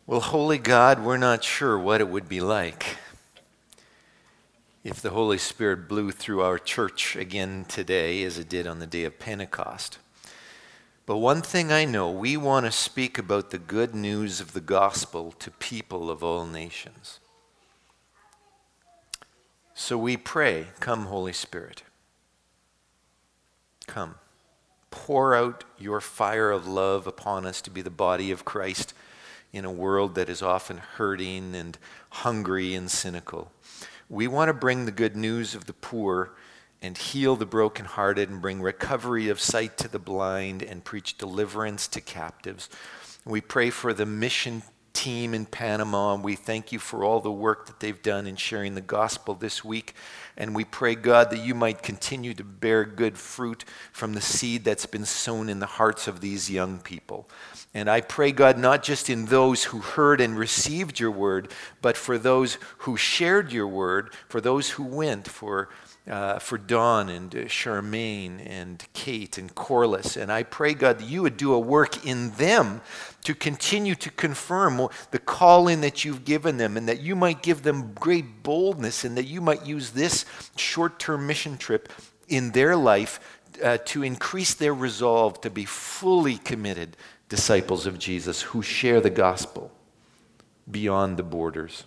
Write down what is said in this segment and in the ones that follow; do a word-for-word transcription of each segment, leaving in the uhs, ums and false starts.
Well, Holy God, we're not sure what it would be like if the Holy Spirit blew through our church again today as it did on the day of Pentecost. But one thing I know, we want to speak about the good news of the gospel to people of all nations. So we pray, come Holy Spirit. Come. Pour out your fire of love upon us to be the body of Christ in a world that is often hurting and hungry and cynical. We want to bring the good news of the poor and heal the brokenhearted and bring recovery of sight to the blind and preach deliverance to captives. We pray for the mission team in Panama, and we thank you for all the work that they've done in sharing the gospel this week. And we pray, God, that you might continue to bear good fruit from the seed that's been sown in the hearts of these young people. And I pray, God, not just in those who heard and received your word, but for those who shared your word, for those who went, for Uh, for Dawn and uh, Charmaine and Kate and Corliss. And I pray, God, that you would do a work in them to continue to confirm the calling that you've given them, and that you might give them great boldness, and that you might use this short-term mission trip in their life uh, to increase their resolve to be fully committed disciples of Jesus who share the gospel beyond the borders.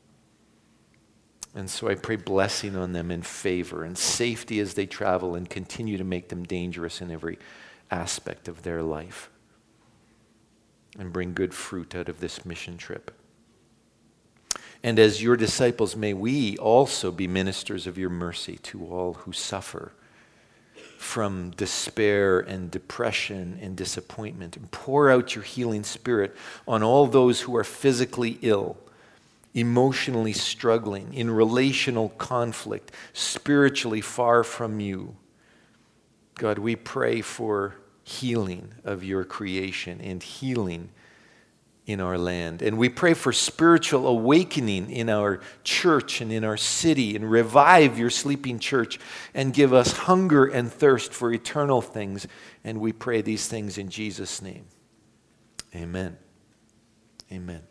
And so I pray blessing on them and favor and safety as they travel, and continue to make them dangerous in every aspect of their life, and bring good fruit out of this mission trip. And as your disciples, may we also be ministers of your mercy to all who suffer from despair and depression and disappointment. And pour out your healing spirit on all those who are physically ill, emotionally struggling, in relational conflict, spiritually far from you. God, we pray for healing of your creation and healing in our land. And we pray for spiritual awakening in our church and in our city, and revive your sleeping church and give us hunger and thirst for eternal things. And we pray these things in Jesus' name. Amen. Amen.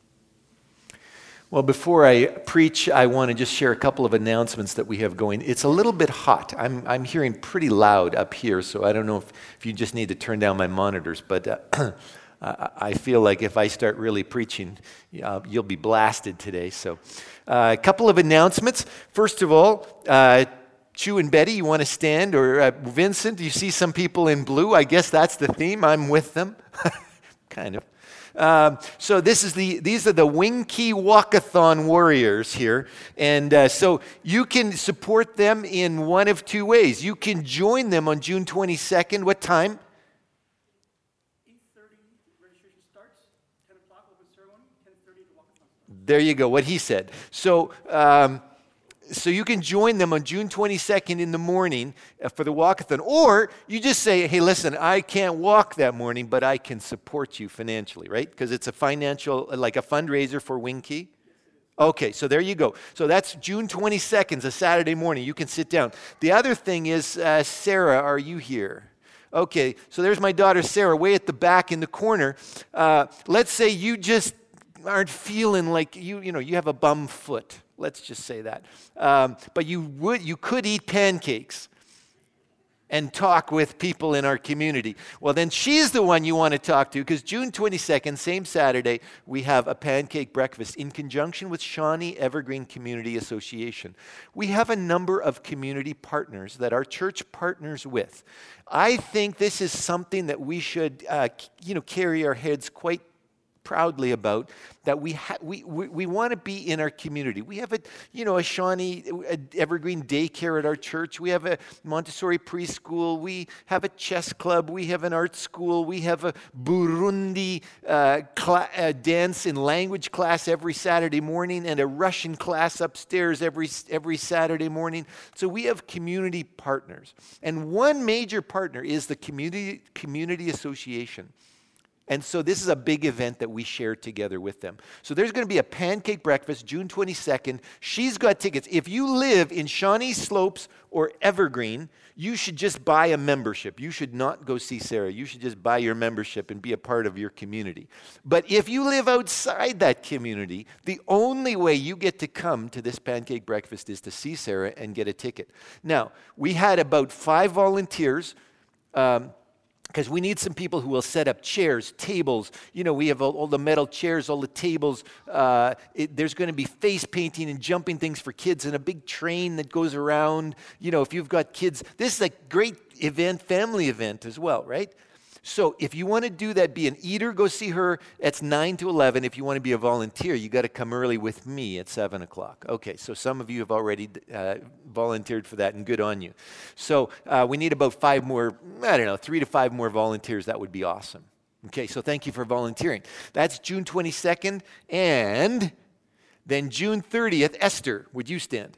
Well, before I preach, I want to just share a couple of announcements that we have going. It's a little bit hot. I'm I'm hearing pretty loud up here, so I don't know if, if you just need to turn down my monitors, but uh, I feel like if I start really preaching, uh, you'll be blasted today. So uh, a couple of announcements. First of all, uh, Chu and Betty, you want to stand? Or uh, Vincent, do you see some people in blue? I guess that's the theme. I'm with them. Kind of. Um, so this is the these are the Wing-Kee Walkathon warriors here, and uh, so you can support them in one of two ways. You can join them on June twenty-second. What time? eight thirty registration starts. ten o'clock open ceremony. ten thirty the walkathon starts. There you go. What he said. So. Um, So you can join them on June twenty-second in the morning for the walkathon. Or you just say, hey, listen, I can't walk that morning, but I can support you financially, right? Because it's a financial, like a fundraiser for Wing-Kee. Okay, so there you go. So that's June twenty-second, a Saturday morning. You can sit down. The other thing is, uh, Sarah, are you here? Okay, so there's my daughter Sarah way at the back in the corner. Uh, let's say you just aren't feeling like you, you know, you have a bum foot. Let's just say that. Um, but you would, you could eat pancakes and talk with people in our community. Well, then she's the one you want to talk to, because June twenty-second, same Saturday, we have a pancake breakfast in conjunction with Shawnee Evergreen Community Association. We have a number of community partners that our church partners with. I think this is something that we should, uh, you know, carry our heads quite proudly about, that we ha- we we, we want to be in our community. We have a you know a Shawnee a Evergreen daycare at our church. We have a Montessori preschool. We have a chess club. We have an art school. We have a Burundi uh, cl- uh, dance and language class every Saturday morning, and a Russian class upstairs every every Saturday morning. So we have community partners, and one major partner is the community community association. And so this is a big event that we share together with them. So there's going to be a pancake breakfast June twenty-second. She's got tickets. If you live in Shawnee Slopes or Evergreen, you should just buy a membership. You should not go see Sarah. You should just buy your membership and be a part of your community. But if you live outside that community, the only way you get to come to this pancake breakfast is to see Sarah and get a ticket. Now, we had about five volunteers. Um, Because we need some people who will set up chairs, tables. You know, we have all, all the metal chairs, all the tables. Uh, it, there's going to be face painting and jumping things for kids and a big train that goes around. You know, if you've got kids, this is a great event, family event as well, right? So if you want to do that, be an eater, go see her. It's nine to eleven. If you want to be a volunteer, you got to come early with me at seven o'clock. Okay, so some of you have already uh, volunteered for that, and good on you. So uh, we need about five more, I don't know, three to five more volunteers. That would be awesome. Okay, so thank you for volunteering. That's June twenty-second, and then June thirtieth, Esther, would you stand?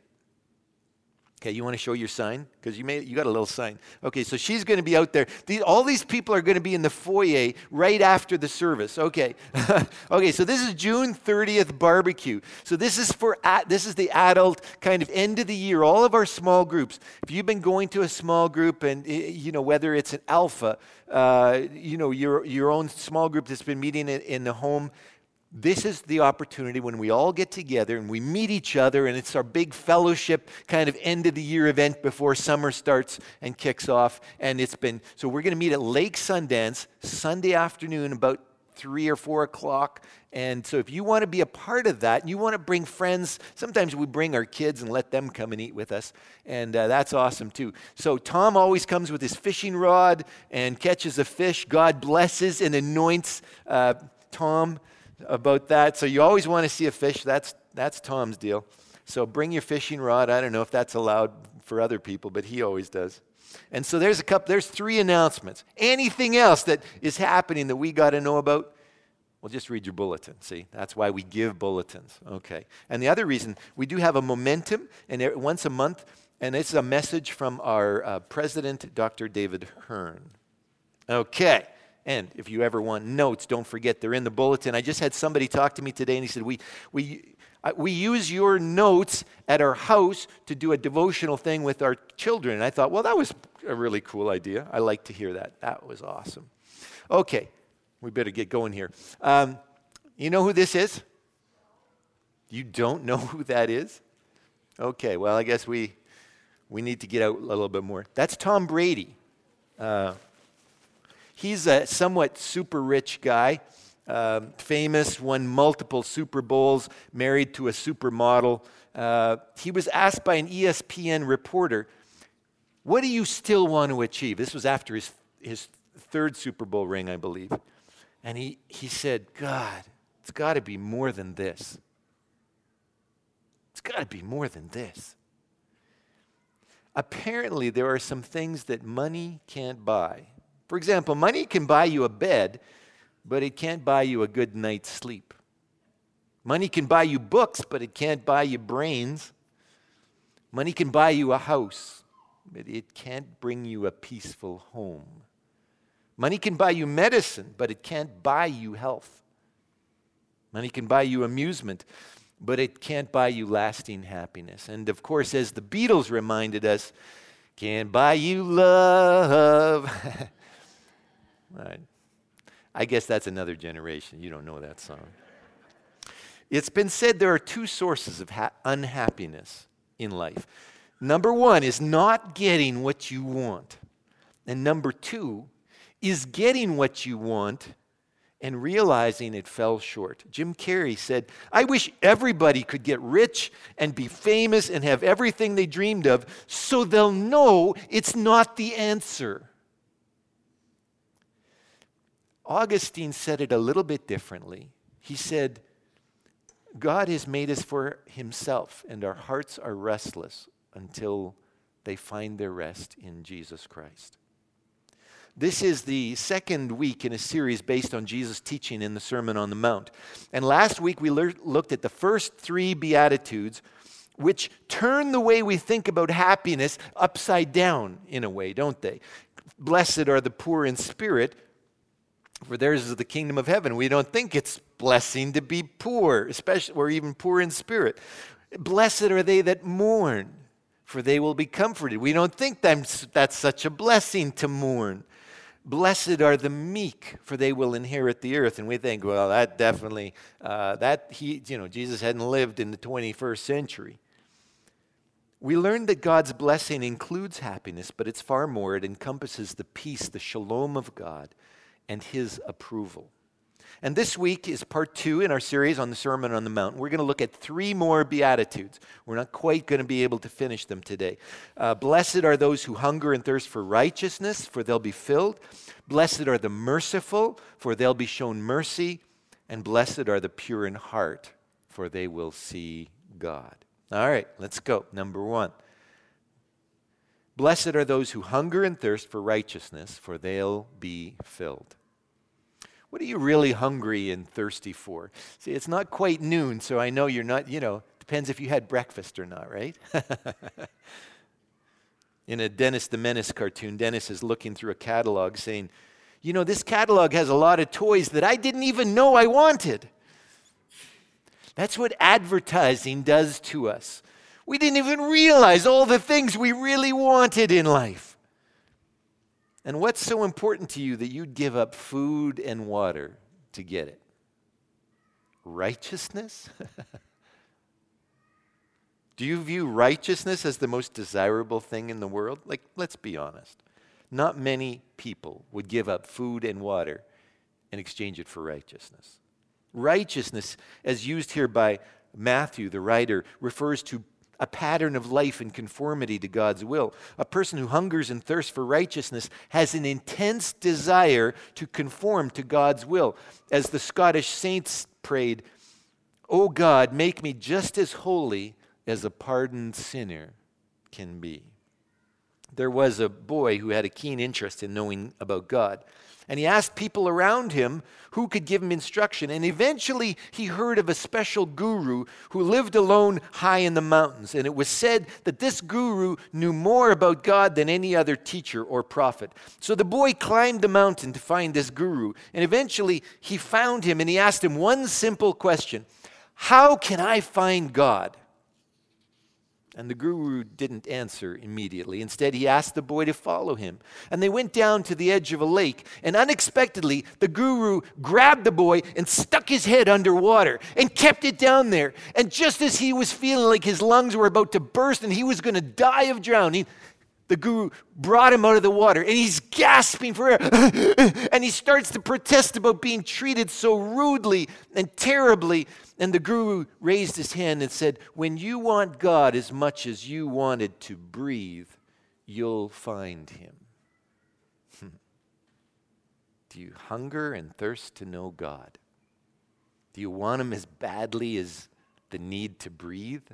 Okay, you want to show your sign? Because you made you got a little sign. Okay, so she's going to be out there. These, all these people are going to be in the foyer right after the service. Okay, okay. So this is June thirtieth barbecue. So this is for this is the adult kind of end of the year. All of our small groups. If you've been going to a small group, and you know whether it's an alpha, uh, you know your your own small group that's been meeting in, in the home. This is the opportunity when we all get together and we meet each other, and it's our big fellowship kind of end of the year event before summer starts and kicks off. And it's been, so we're going to meet at Lake Sundance Sunday afternoon about three or four o'clock. And so if you want to be a part of that, and you want to bring friends, sometimes we bring our kids and let them come and eat with us. And uh, that's awesome too. So Tom always comes with his fishing rod and catches a fish. God blesses and anoints uh, Tom about that. So you always want to see a fish. That's that's Tom's deal. So bring your fishing rod. I don't know if that's allowed for other people, but he always does. And so there's a couple, there's three announcements. Anything else that is happening that we got to know about? Well, just read your bulletin. See, that's why we give bulletins. Okay. And the other reason, we do have a momentum, and once a month, and this is a message from our uh, president, Doctor David Hearn. Okay. And if you ever want notes, don't forget they're in the bulletin. I just had somebody talk to me today, and he said, we we we use your notes at our house to do a devotional thing with our children. And I thought, well, that was a really cool idea. I like to hear that. That was awesome. Okay, we better get going here. Um, you know who this is? You don't know who that is? Okay, well, I guess we we need to get out a little bit more. That's Tom Brady. Uh, He's a somewhat super rich guy, uh, famous, won multiple Super Bowls, married to a supermodel. Uh, he was asked by an E S P N reporter, what do you still want to achieve? This was after his, his third Super Bowl ring, I believe. And he, he said, God, it's got to be more than this. It's got to be more than this. Apparently, there are some things that money can't buy. For example, money can buy you a bed, but it can't buy you a good night's sleep. Money can buy you books, but it can't buy you brains. Money can buy you a house, but it can't bring you a peaceful home. Money can buy you medicine, but it can't buy you health. Money can buy you amusement, but it can't buy you lasting happiness. And of course, as the Beatles reminded us, can't buy you love. Right. I guess that's another generation. You don't know that song. It's been said there are two sources of ha- unhappiness in life. Number one is not getting what you want. And number two is getting what you want and realizing it fell short. Jim Carrey said, I wish everybody could get rich and be famous and have everything they dreamed of so they'll know it's not the answer. Augustine said it a little bit differently. He said, God has made us for himself, and our hearts are restless until they find their rest in Jesus Christ. This is the second week in a series based on Jesus' teaching in the Sermon on the Mount. And last week we le- looked at the first three Beatitudes, which turn the way we think about happiness upside down in a way, don't they? Blessed are the poor in spirit, for theirs is the kingdom of heaven. We don't think it's blessing to be poor, especially or even poor in spirit. Blessed are they that mourn, for they will be comforted. We don't think that's, that's such a blessing to mourn. Blessed are the meek, for they will inherit the earth. And we think, well, that definitely, uh, that he, you know, Jesus hadn't lived in the twenty-first century. We learned that God's blessing includes happiness, but it's far more. It encompasses the peace, the shalom of God, and his approval. And this week is part two in our series on the Sermon on the Mount. We're going to look at three more Beatitudes. We're not quite going to be able to finish them today. Uh, Blessed are those who hunger and thirst for righteousness, for they'll be filled. Blessed are the merciful, for they'll be shown mercy. And blessed are the pure in heart, for they will see God. All right, let's go. Number one. Blessed are those who hunger and thirst for righteousness, for they'll be filled. What are you really hungry and thirsty for? See, it's not quite noon, so I know you're not, you know, depends if you had breakfast or not, right? In a Dennis the Menace cartoon, Dennis is looking through a catalog saying, you know, this catalog has a lot of toys that I didn't even know I wanted. That's what advertising does to us. We didn't even realize all the things we really wanted in life. And what's so important to you that you'd give up food and water to get it? Righteousness? Do you view righteousness as the most desirable thing in the world? Like, let's be honest. Not many people would give up food and water and exchange it for righteousness. Righteousness, as used here by Matthew, the writer, refers to a pattern of life in conformity to God's will. A person who hungers and thirsts for righteousness has an intense desire to conform to God's will. As the Scottish saints prayed, "O God, make me just as holy as a pardoned sinner can be." There was a boy who had a keen interest in knowing about God. And he asked people around him who could give him instruction. And eventually he heard of a special guru who lived alone high in the mountains. And it was said that this guru knew more about God than any other teacher or prophet. So the boy climbed the mountain to find this guru. And eventually he found him and he asked him one simple question: how can I find God? And the guru didn't answer immediately. Instead, he asked the boy to follow him. And they went down to the edge of a lake. And unexpectedly, the guru grabbed the boy and stuck his head underwater and kept it down there. And just as he was feeling like his lungs were about to burst and he was going to die of drowning, the guru brought him out of the water, and he's gasping for air. And he starts to protest about being treated so rudely and terribly. And the guru raised his hand and said, when you want God as much as you wanted to breathe, you'll find him. Do you hunger and thirst to know God? Do you want him as badly as the need to breathe?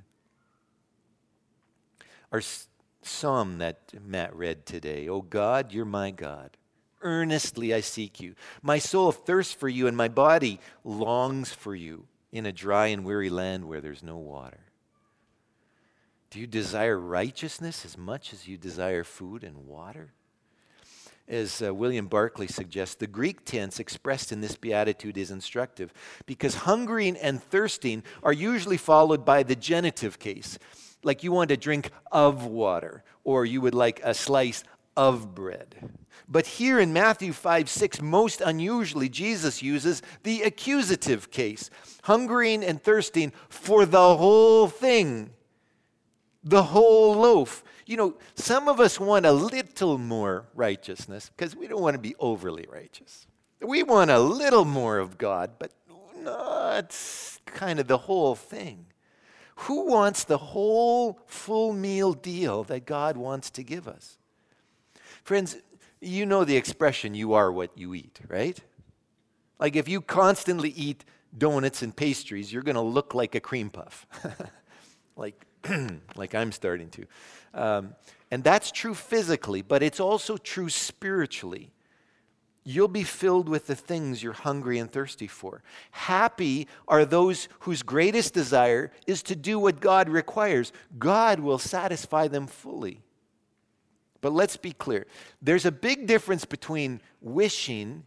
Our psalm that Matt read today, "O God, you're my God. Earnestly I seek you. My soul thirsts for you, and my body longs for you in a dry and weary land where there's no water." Do you desire righteousness as much as you desire food and water? As uh, William Barclay suggests, the Greek tense expressed in this beatitude is instructive because hungering and thirsting are usually followed by the genitive case. Like you want a drink of water, or you would like a slice of bread. But here in Matthew five six, most unusually, Jesus uses the accusative case, hungering and thirsting for the whole thing, the whole loaf. You know, some of us want a little more righteousness because we don't want to be overly righteous. We want a little more of God, but not kind of the whole thing. Who wants the whole full meal deal that God wants to give us? Friends, you know the expression, you are what you eat, right? Like if you constantly eat donuts and pastries, you're going to look like a cream puff. like, like I'm starting to. Um, and that's true physically, but it's also true spiritually. You'll be filled with the things you're hungry and thirsty for. Happy are those whose greatest desire is to do what God requires. God will satisfy them fully. But let's be clear. There's a big difference between wishing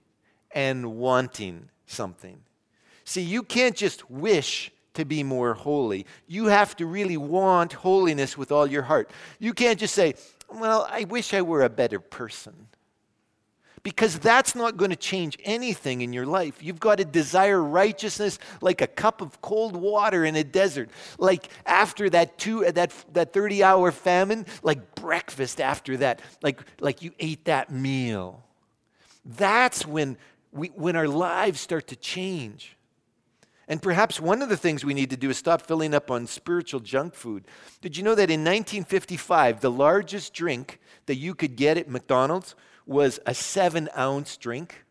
and wanting something. See, you can't just wish to be more holy. You have to really want holiness with all your heart. You can't just say, well, I wish I were a better person. Because that's not going to change anything in your life. You've got to desire righteousness like a cup of cold water in a desert. Like after that two that that thirty-hour famine, like breakfast after that. Like, like you ate that meal. That's when we when our lives start to change. And perhaps one of the things we need to do is stop filling up on spiritual junk food. Did you know that in nineteen fifty-five, the largest drink that you could get at McDonald's was a seven-ounce drink?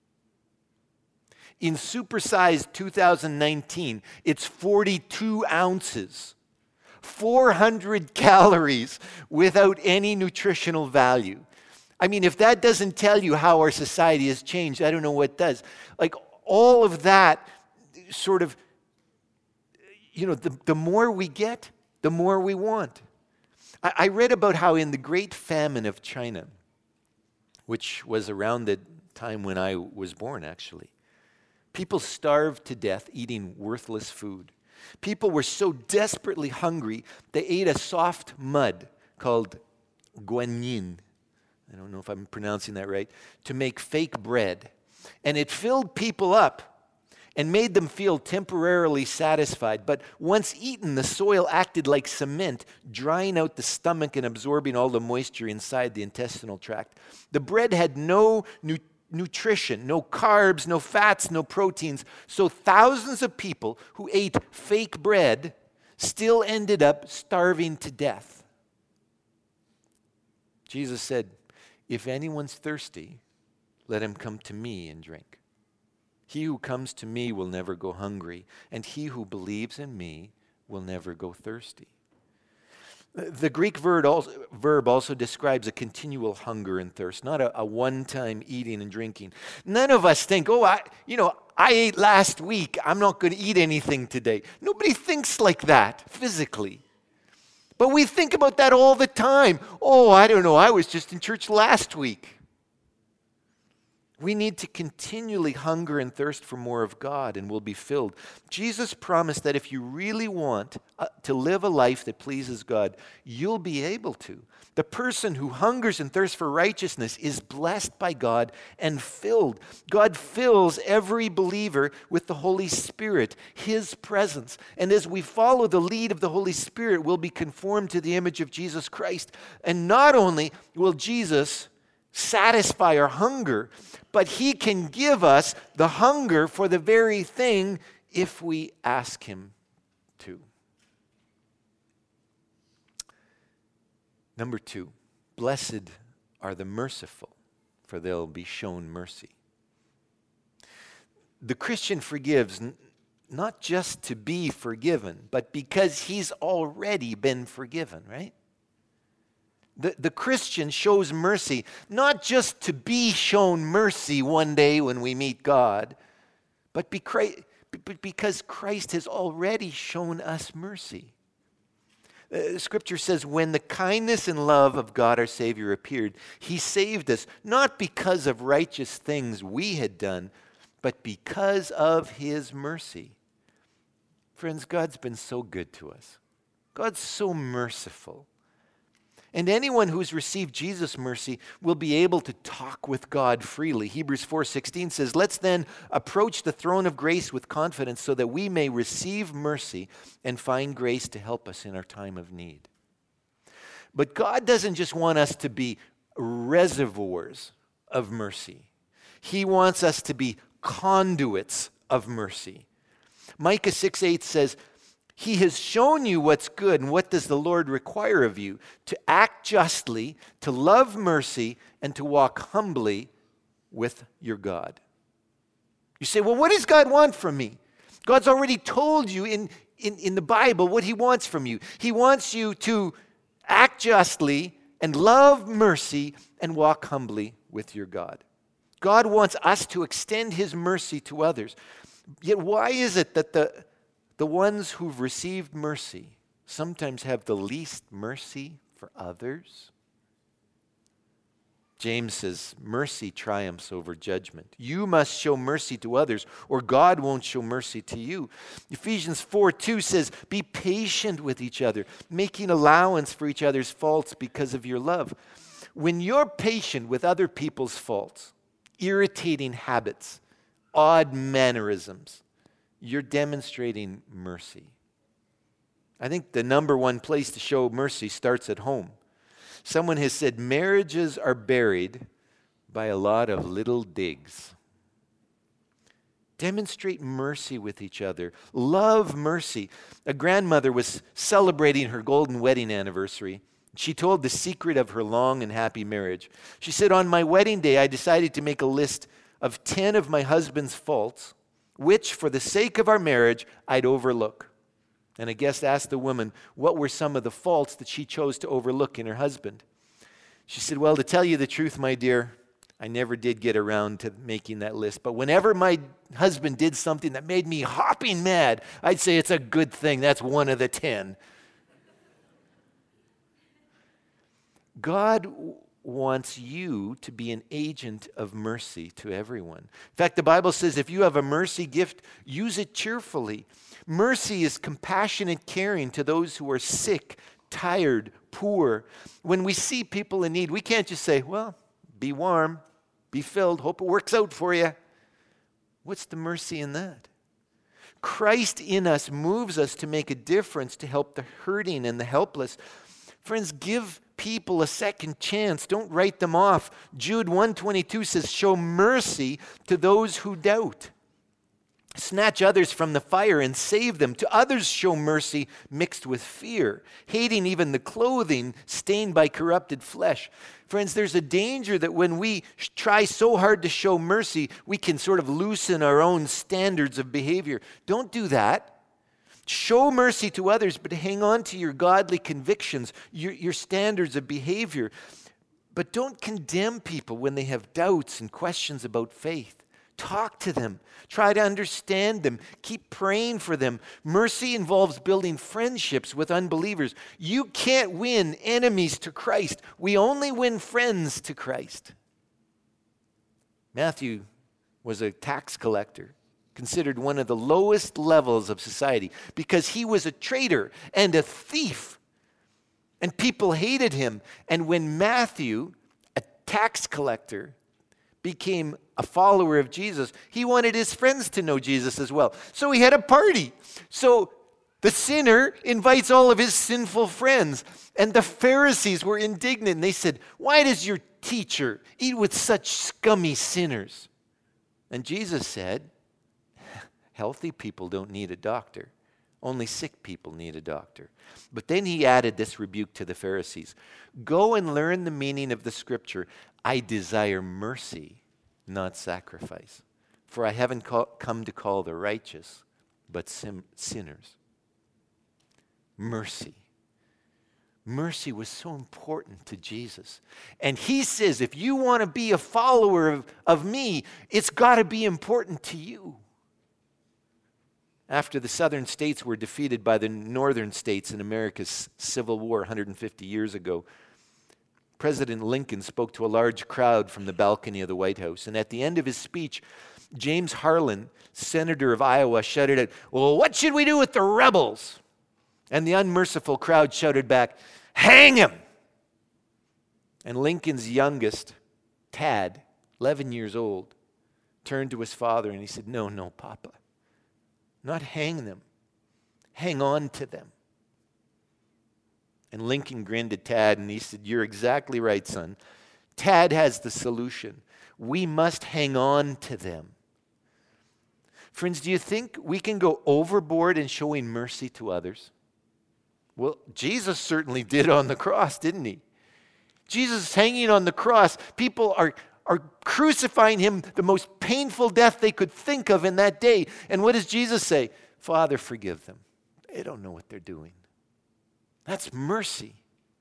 In supersized two thousand nineteen, it's forty-two ounces, four hundred calories without any nutritional value. I mean, if that doesn't tell you how our society has changed, I don't know what does. Like all of that sort of, you know, the, the more we get, the more we want. I, I read about how in the Great Famine of China, which was around the time when I was born, actually, people starved to death eating worthless food. People were so desperately hungry, they ate a soft mud called guanyin. I don't know if I'm pronouncing that right, to make fake bread. And it filled people up and made them feel temporarily satisfied. But once eaten, the soil acted like cement, drying out the stomach and absorbing all the moisture inside the intestinal tract. The bread had no nu- nutrition, no carbs, no fats, no proteins. So thousands of people who ate fake bread still ended up starving to death. Jesus said, "If anyone's thirsty, let him come to me and drink. He who comes to me will never go hungry, and he who believes in me will never go thirsty." The Greek verb also, verb also describes a continual hunger and thirst, not a, a one-time eating and drinking. None of us think, oh, I, you know, I ate last week, I'm not going to eat anything today. Nobody thinks like that physically. But we think about that all the time. Oh, I don't know, I was just in church last week. We need to continually hunger and thirst for more of God, and we'll be filled. Jesus promised that if you really want uh, to live a life that pleases God, you'll be able to. The person who hungers and thirsts for righteousness is blessed by God and filled. God fills every believer with the Holy Spirit, His presence. And as we follow the lead of the Holy Spirit, we'll be conformed to the image of Jesus Christ. And not only will Jesus satisfy our hunger, but He can give us the hunger for the very thing if we ask Him to. Number two, blessed are the merciful, for they'll be shown mercy. The Christian forgives n- not just to be forgiven, but because he's already been forgiven, right? The, the Christian shows mercy, not just to be shown mercy one day when we meet God, but because Christ has already shown us mercy. Uh, Scripture says, when the kindness and love of God our Savior appeared, He saved us, not because of righteous things we had done, but because of His mercy. Friends, God's been so good to us. God's so merciful. And anyone who's received Jesus' mercy will be able to talk with God freely. Hebrews four sixteen says, "Let's then approach the throne of grace with confidence so that we may receive mercy and find grace to help us in our time of need." But God doesn't just want us to be reservoirs of mercy. He wants us to be conduits of mercy. Micah six eight says, "He has shown you what's good, and what does the Lord require of you? To act justly, to love mercy, and to walk humbly with your God." You say, well, what does God want from me? God's already told you in, in, in the Bible what He wants from you. He wants you to act justly and love mercy and walk humbly with your God. God wants us to extend His mercy to others. Yet why is it that the The ones who've received mercy sometimes have the least mercy for others? James says, mercy triumphs over judgment. You must show mercy to others, or God won't show mercy to you. Ephesians four two says, be patient with each other, making allowance for each other's faults because of your love. When you're patient with other people's faults, irritating habits, odd mannerisms, you're demonstrating mercy. I think the number one place to show mercy starts at home. Someone has said marriages are buried by a lot of little digs. Demonstrate mercy with each other. Love mercy. A grandmother was celebrating her golden wedding anniversary. She told the secret of her long and happy marriage. She said, on my wedding day, I decided to make a list of ten of my husband's faults, which, for the sake of our marriage, I'd overlook. And a guest asked the woman what were some of the faults that she chose to overlook in her husband. She said, well, to tell you the truth, my dear, I never did get around to making that list. But whenever my husband did something that made me hopping mad, I'd say it's a good thing. That's one of the ten. God wants you to be an agent of mercy to everyone. In fact, the Bible says if you have a mercy gift, use it cheerfully. Mercy is compassionate caring to those who are sick, tired, poor. When we see people in need, we can't just say, well, be warm, be filled, hope it works out for you. What's the mercy in that? Christ in us moves us to make a difference, to help the hurting and the helpless. Friends, give people a second chance. Don't write them off. Jude one twenty-two says, show mercy to those who doubt. Snatch others from the fire and save them. To others show mercy mixed with fear, hating even the clothing stained by corrupted flesh. Friends, there's a danger that when we try so hard to show mercy, we can sort of loosen our own standards of behavior. Don't do that. Show mercy to others, but hang on to your godly convictions, your, your standards of behavior. But don't condemn people when they have doubts and questions about faith. Talk to them. Try to understand them. Keep praying for them. Mercy involves building friendships with unbelievers. You can't win enemies to Christ. We only win friends to Christ. Matthew was a tax collector, considered one of the lowest levels of society because he was a traitor and a thief. And people hated him. And when Matthew, a tax collector, became a follower of Jesus, he wanted his friends to know Jesus as well. So he had a party. So the sinner invites all of his sinful friends. And the Pharisees were indignant. They said, why does your teacher eat with such scummy sinners? And Jesus said, healthy people don't need a doctor. Only sick people need a doctor. But then he added this rebuke to the Pharisees. Go and learn the meaning of the scripture. I desire mercy, not sacrifice. For I haven't call, come to call the righteous, but sim, sinners. Mercy. Mercy was so important to Jesus. And he says, if you want to be a follower of, of me, it's got to be important to you. After the southern states were defeated by the northern states in America's Civil War one hundred fifty years ago, President Lincoln spoke to a large crowd from the balcony of the White House. And at the end of his speech, James Harlan, senator of Iowa, shouted out, well, what should we do with the rebels? And the unmerciful crowd shouted back, hang him! And Lincoln's youngest, Tad, eleven years old, turned to his father and he said, no, no, Papa. Not hang them. Hang on to them. And Lincoln grinned at Tad and he said, you're exactly right, son. Tad has the solution. We must hang on to them. Friends, do you think we can go overboard in showing mercy to others? Well, Jesus certainly did on the cross, didn't he? Jesus is hanging on the cross. People are are crucifying him, the most painful death they could think of in that day. And what does Jesus say? Father, forgive them. They don't know what they're doing. That's mercy.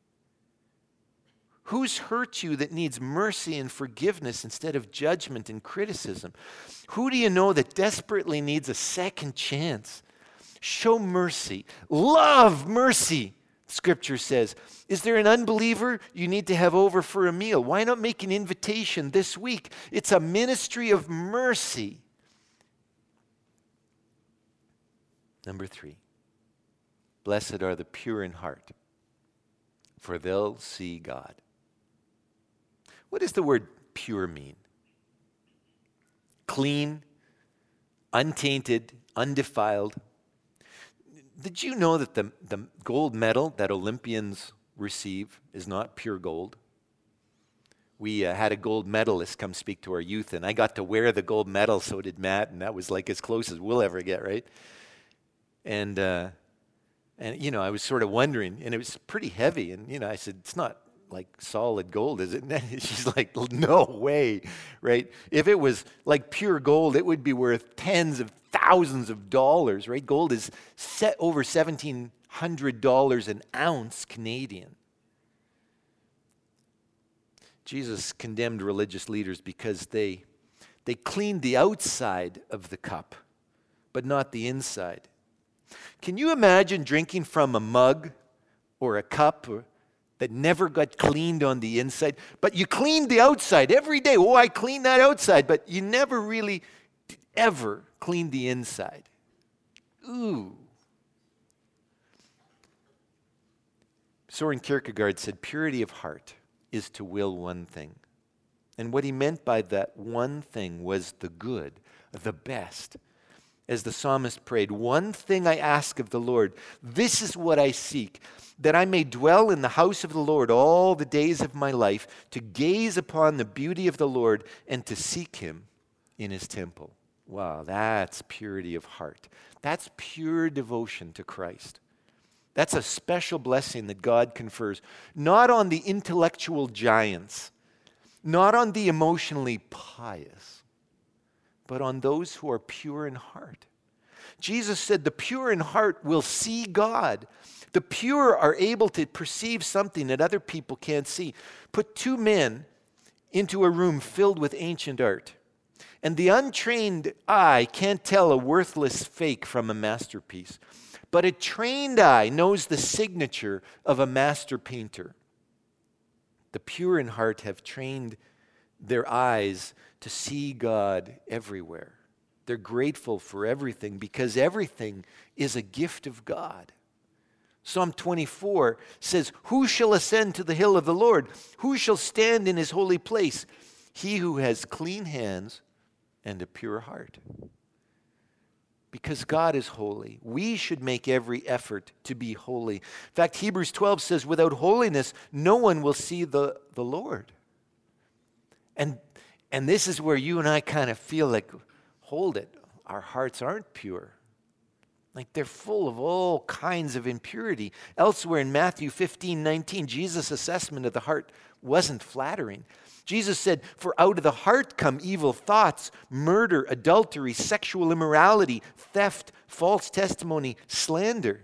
Who's hurt you that needs mercy and forgiveness instead of judgment and criticism? Who do you know that desperately needs a second chance? Show mercy. Love mercy. Scripture says, is there an unbeliever you need to have over for a meal? Why not make an invitation this week? It's a ministry of mercy. Number three, blessed are the pure in heart, for they'll see God. What does the word pure mean? Clean, untainted, undefiled. Did you know that the, the gold medal that Olympians receive is not pure gold? We uh, had a gold medalist come speak to our youth, and I got to wear the gold medal, so did Matt, and that was like as close as we'll ever get, right? And, uh, and you know, I was sort of wondering, and it was pretty heavy, and, you know, I said, it's not like solid gold, is it? She's like, no way, right? If it was like pure gold, it would be worth tens of thousands of dollars, right? Gold is set over seventeen hundred dollars an ounce Canadian. Jesus condemned religious leaders because they, they cleaned the outside of the cup, but not the inside. Can you imagine drinking from a mug or a cup or, that never got cleaned on the inside? But you cleaned the outside every day. Oh, I cleaned that outside, but you never really ever cleaned the inside. Ooh. Soren Kierkegaard said, purity of heart is to will one thing. And what he meant by that one thing was the good, the best. As the psalmist prayed, one thing I ask of the Lord, this is what I seek, that I may dwell in the house of the Lord all the days of my life, to gaze upon the beauty of the Lord and to seek him in his temple. Wow, that's purity of heart. That's pure devotion to Christ. That's a special blessing that God confers, not on the intellectual giants, not on the emotionally pious, but on those who are pure in heart. Jesus said the pure in heart will see God. The pure are able to perceive something that other people can't see. Put two men into a room filled with ancient art, and the untrained eye can't tell a worthless fake from a masterpiece. But a trained eye knows the signature of a master painter. The pure in heart have trained their eyes to see God everywhere. They're grateful for everything because everything is a gift of God. Psalm twenty-four says, who shall ascend to the hill of the Lord? Who shall stand in his holy place? He who has clean hands and a pure heart. Because God is holy, we should make every effort to be holy. In fact, Hebrews twelve says, without holiness, no one will see the, the Lord. And, and this is where you and I kind of feel like, hold it, our hearts aren't pure. Like they're full of all kinds of impurity. Elsewhere in Matthew fifteen nineteen, Jesus' assessment of the heart wasn't flattering. Jesus said, for out of the heart come evil thoughts, murder, adultery, sexual immorality, theft, false testimony, slander.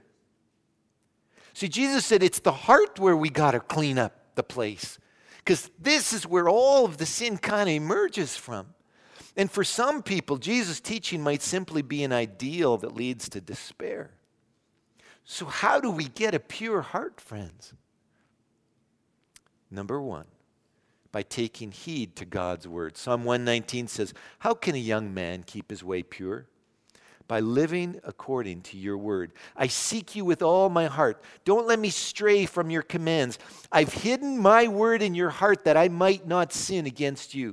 See, Jesus said it's the heart where we got to clean up the place, because this is where all of the sin kind of emerges from. And for some people, Jesus' teaching might simply be an ideal that leads to despair. So how do we get a pure heart, friends? Number one, by taking heed to God's word. Psalm one nineteen says, how can a young man keep his way pure? By living according to your word. I seek you with all my heart. Don't let me stray from your commands. I've hidden my word in your heart that I might not sin against you.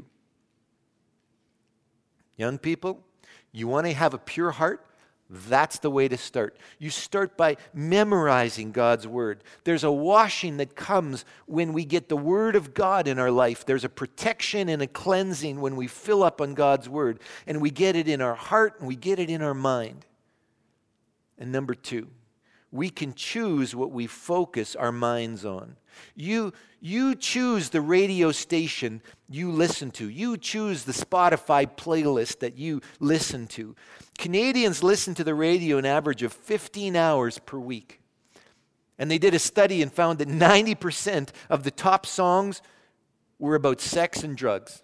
Young people, you want to have a pure heart? That's the way to start. You start by memorizing God's word. There's a washing that comes when we get the word of God in our life. There's a protection and a cleansing when we fill up on God's word, and we get it in our heart and we get it in our mind. And number two, we can choose what we focus our minds on. You, you choose the radio station you listen to. You choose the Spotify playlist that you listen to. Canadians listen to the radio an average of fifteen hours per week. And they did a study and found that ninety percent of the top songs were about sex and drugs.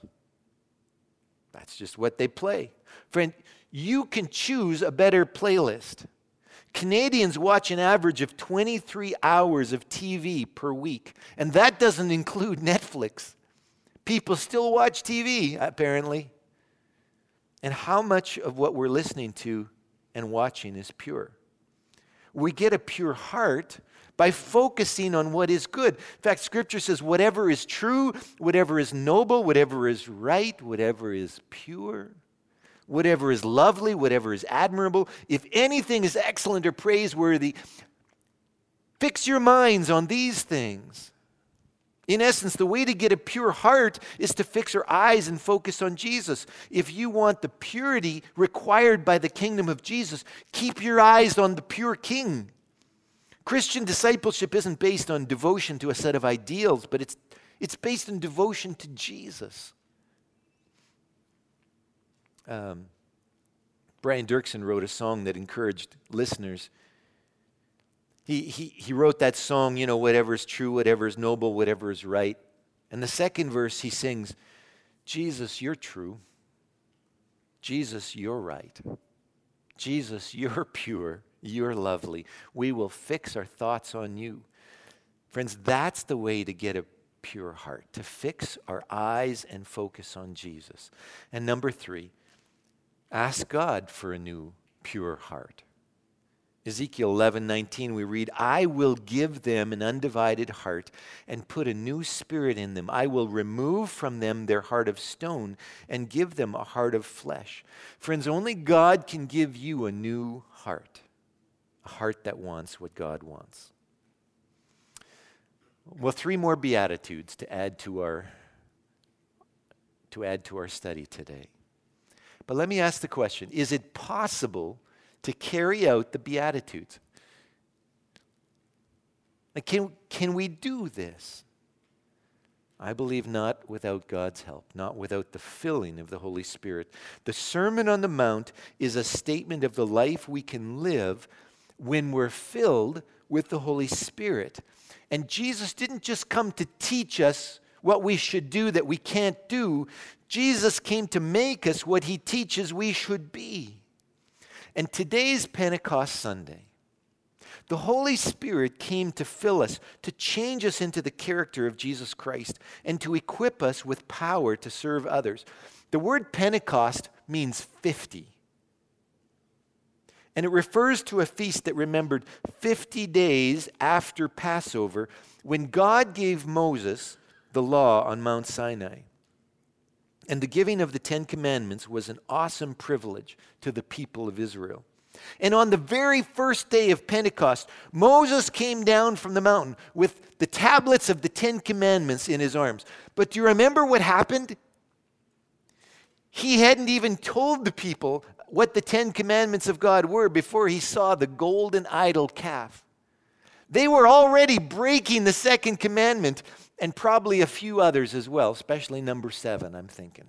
That's just what they play. Friend, you can choose a better playlist. Canadians watch an average of twenty-three hours of T V per week, and that doesn't include Netflix. People still watch T V, apparently. And how much of what we're listening to and watching is pure? We get a pure heart by focusing on what is good. In fact, Scripture says whatever is true, whatever is noble, whatever is right, whatever is pure, whatever is lovely, whatever is admirable, if anything is excellent or praiseworthy, fix your minds on these things. In essence, the way to get a pure heart is to fix our eyes and focus on Jesus. If you want the purity required by the kingdom of Jesus, keep your eyes on the pure King. Christian discipleship isn't based on devotion to a set of ideals, but it's, it's based on devotion to Jesus. Um, Brian Dirksen wrote a song that encouraged listeners. He, he, he wrote that song, you know, whatever is true, whatever is noble, whatever is right. And the second verse he sings, Jesus, you're true. Jesus, you're right. Jesus, you're pure. You're lovely. We will fix our thoughts on you. Friends, that's the way to get a pure heart, to fix our eyes and focus on Jesus. And number three, ask God for a new pure heart. Ezekiel eleven nineteen, we read, I will give them an undivided heart and put a new spirit in them. I will remove from them their heart of stone and give them a heart of flesh. Friends, only God can give you a new heart, a heart that wants what God wants. Well, three more Beatitudes to add to our, to add to our study today. But let me ask the question, is it possible to carry out the Beatitudes? Like, can, can we do this? I believe not without God's help, not without the filling of the Holy Spirit. The Sermon on the Mount is a statement of the life we can live when we're filled with the Holy Spirit. And Jesus didn't just come to teach us what we should do that we can't do. Jesus came to make us what he teaches we should be. And today's Pentecost Sunday, the Holy Spirit came to fill us, to change us into the character of Jesus Christ, and to equip us with power to serve others. The word Pentecost means fifty. And it refers to a feast that remembered fifty days after Passover, when God gave Moses the law on Mount Sinai. And the giving of the Ten Commandments was an awesome privilege to the people of Israel. And on the very first day of Pentecost, Moses came down from the mountain with the tablets of the Ten Commandments in his arms. But do you remember what happened? He hadn't even told the people what the Ten Commandments of God were before he saw the golden idol calf. They were already breaking the second commandment, and probably a few others as well, especially number seven, I'm thinking.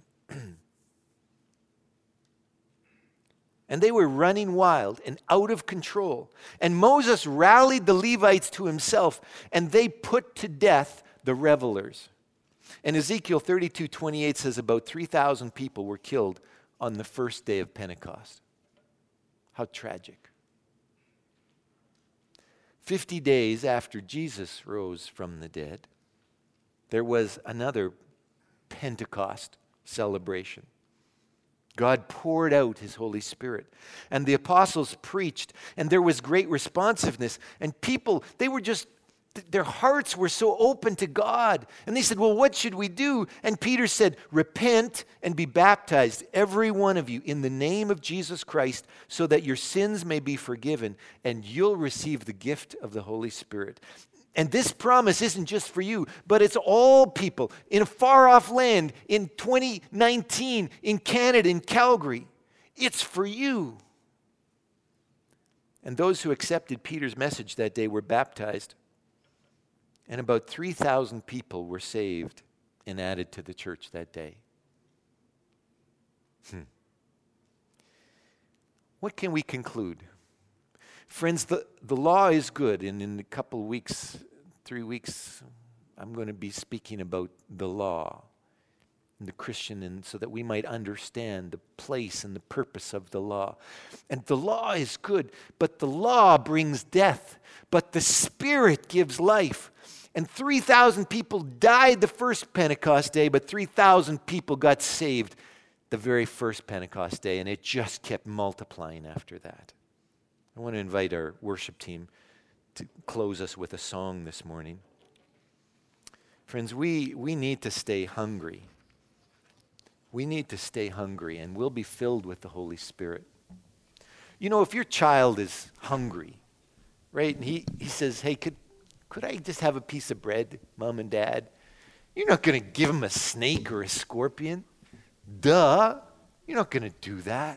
And they were running wild and out of control. And Moses rallied the Levites to himself, and they put to death the revelers. And Ezekiel thirty-two twenty-eight says about three thousand people were killed on the first day of Pentecost. How tragic. Fifty days after Jesus rose from the dead, there was another Pentecost celebration. God poured out his Holy Spirit, and the apostles preached, and there was great responsiveness, and people, they were just, their hearts were so open to God, and they said, well, what should we do? And Peter said, repent and be baptized, every one of you, in the name of Jesus Christ, so that your sins may be forgiven, and you'll receive the gift of the Holy Spirit. And this promise isn't just for you, but it's all people in a far-off land, in twenty nineteen, in Canada, in Calgary. It's for you. And those who accepted Peter's message that day were baptized, and about three thousand people were saved and added to the church that day. Hmm. What can we conclude? Friends, the, the law is good, and in a couple of weeks, three weeks, I'm going to be speaking about the law. and the Christian, and so that we might understand the place and the purpose of the law. And the law is good, but the law brings death, but the Spirit gives life. And three thousand people died the first Pentecost day, but three thousand people got saved the very first Pentecost day, and it just kept multiplying after that. I want to invite our worship team to close us with a song this morning. Friends, we, we need to stay hungry. We need to stay hungry, and we'll be filled with the Holy Spirit. You know, if your child is hungry, right, and he, he says, hey, could, could I just have a piece of bread, Mom and Dad? You're not going to give him a snake or a scorpion. Duh. You're not going to do that.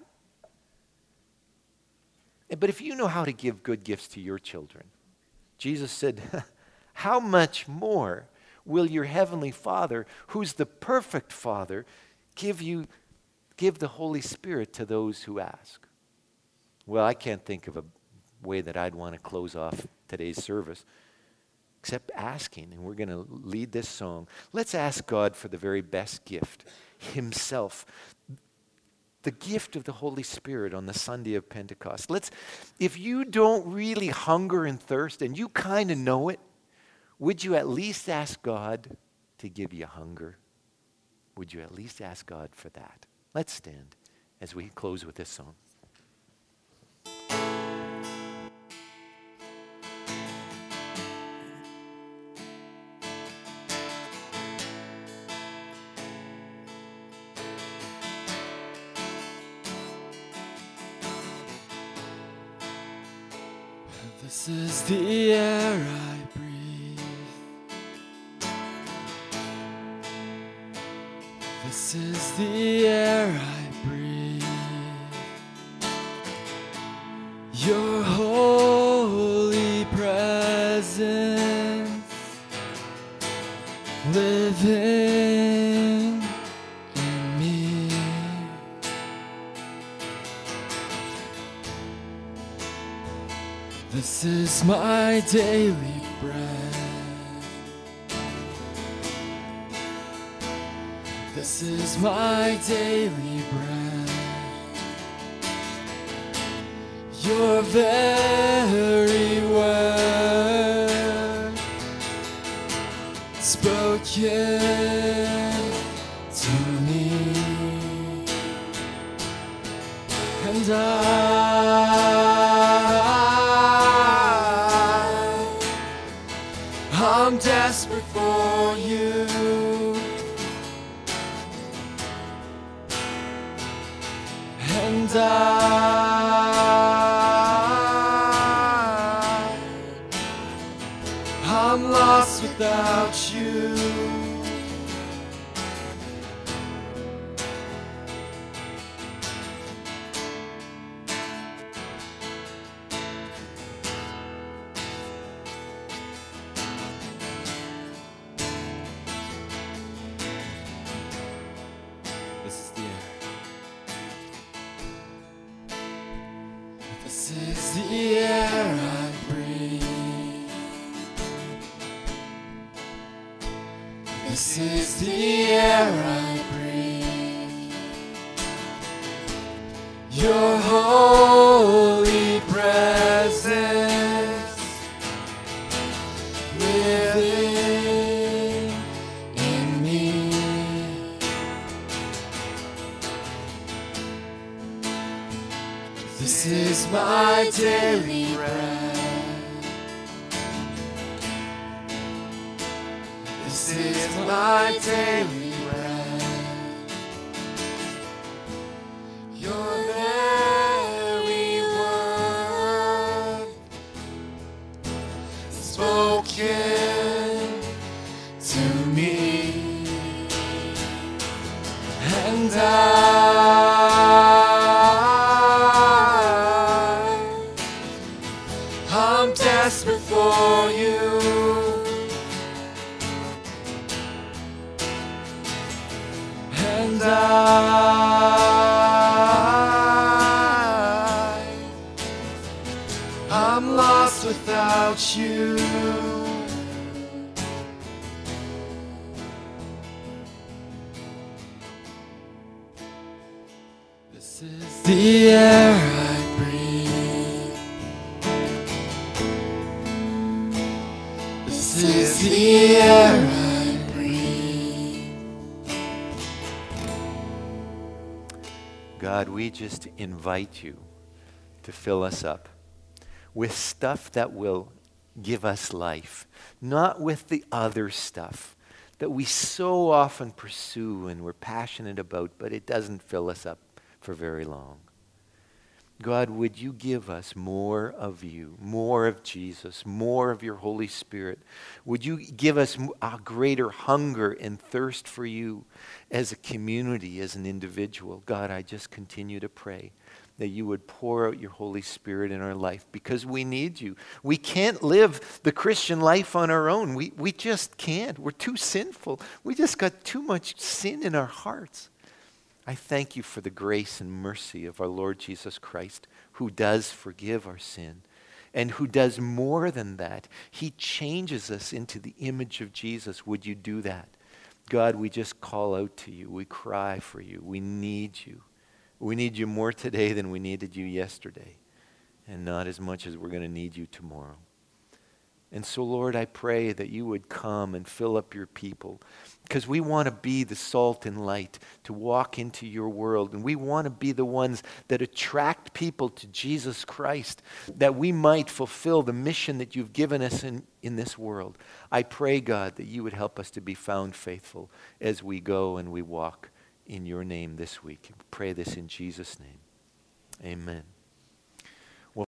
But if you know how to give good gifts to your children, Jesus said, how much more will your heavenly Father, who's the perfect Father, give you, give the Holy Spirit to those who ask? Well, I can't think of a way that I'd want to close off today's service except asking, and we're going to lead this song. Let's ask God for the very best gift, Himself, the gift of the Holy Spirit on the Sunday of Pentecost. Let's, if you don't really hunger and thirst, and you kind of know it, would you at least ask God to give you hunger? Would you at least ask God for that? Let's stand as we close with this song. This is the air I breathe. This is the air I breathe. Your holy presence living in me. This is my daily bread. This is my daily bread. Your very word spoken to me, and I, I'm desperate for you. And I, I'm lost without you. This is the air. This is the air I breathe. This is the air I breathe. Your holy presence living in me. This is my daily bread. This is my daily bread. Your very word spoken to me, and I, I'm desperate for you. And I, I'm lost without you. the air I breathe. This is the air I breathe. God, we just invite you to fill us up with stuff that will give us life, not with the other stuff that we so often pursue and we're passionate about, but it doesn't fill us up for very long. God, would you give us more of you, more of Jesus, more of your Holy Spirit? Would you give us a greater hunger and thirst for you as a community, as an individual? God, I just continue to pray that you would pour out your Holy Spirit in our life, because we need you. We can't live the Christian life on our own. We, we just can't. We're too sinful. We just got too much sin in our hearts. I thank you for the grace and mercy of our Lord Jesus Christ, who does forgive our sin and who does more than that. He changes us into the image of Jesus. Would you do that? God, we just call out to you. We cry for you. We need you. We need you more today than we needed you yesterday, and not as much as we're going to need you tomorrow. And so, Lord, I pray that you would come and fill up your people, because we want to be the salt and light to walk into your world. And we want to be the ones that attract people to Jesus Christ, that we might fulfill the mission that you've given us in, in this world. I pray, God, that you would help us to be found faithful as we go and we walk in your name this week. Pray this in Jesus' name. Amen.